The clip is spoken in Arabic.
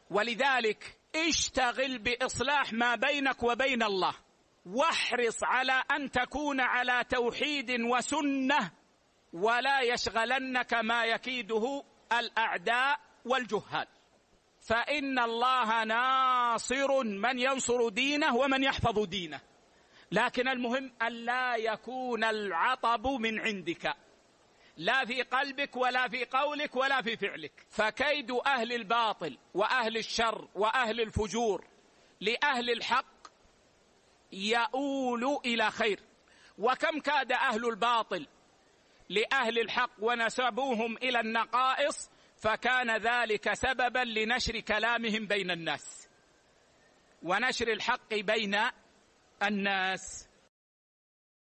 ولذلك اشتغل بإصلاح ما بينك وبين الله، واحرص على أن تكون على توحيد وسنة، ولا يشغلنك ما يكيده الأعداء والجهال، فإن الله ناصر من ينصر دينه ومن يحفظ دينه. لكن المهم أن لا يكون العطب من عندك، لا في قلبك ولا في قولك ولا في فعلك. فكيد أهل الباطل وأهل الشر وأهل الفجور لأهل الحق يؤول إلى خير، وكم كاد أهل الباطل لأهل الحق ونسبوهم إلى النقائص، فكان ذلك سببا لنشر كلامهم بين الناس ونشر الحق بين الناس.